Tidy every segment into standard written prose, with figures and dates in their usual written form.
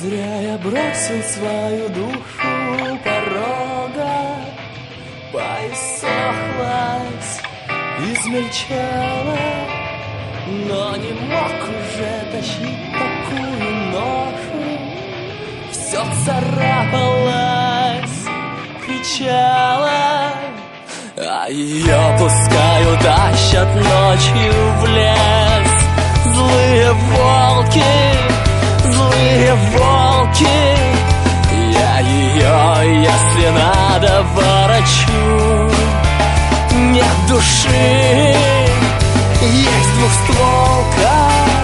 Зря я бросил свою душу у порога, поиссохлась, измельчала, но не мог уже тащить такую ношу. Все царапалось, кричала, а ее пускай утащат ночью в лес. Злые волки, злые волки, я ее, если надо, ворочу. Нет души, есть двухстволка.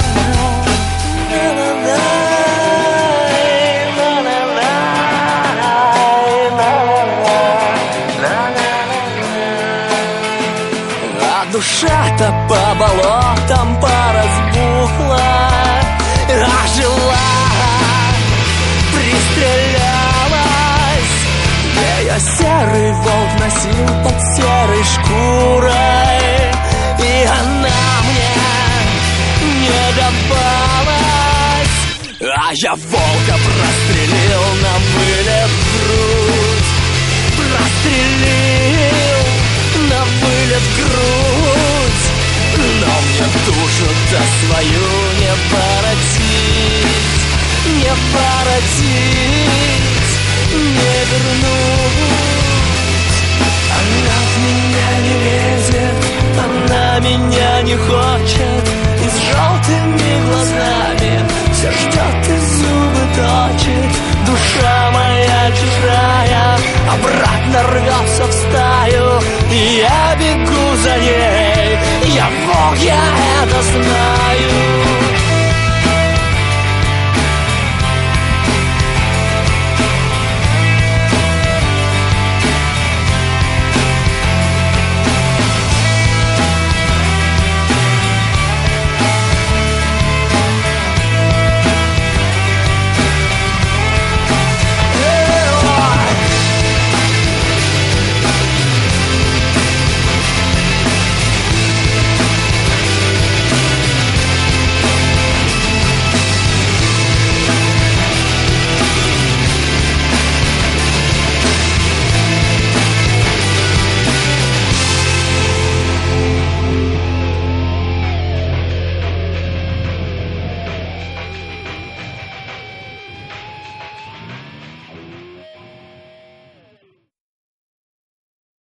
А душа-то по болотам поразбухла, ожила, пристрелялась. Ее серый волк носил под серой шкурой, и она мне не давалась. А я волка прострелил на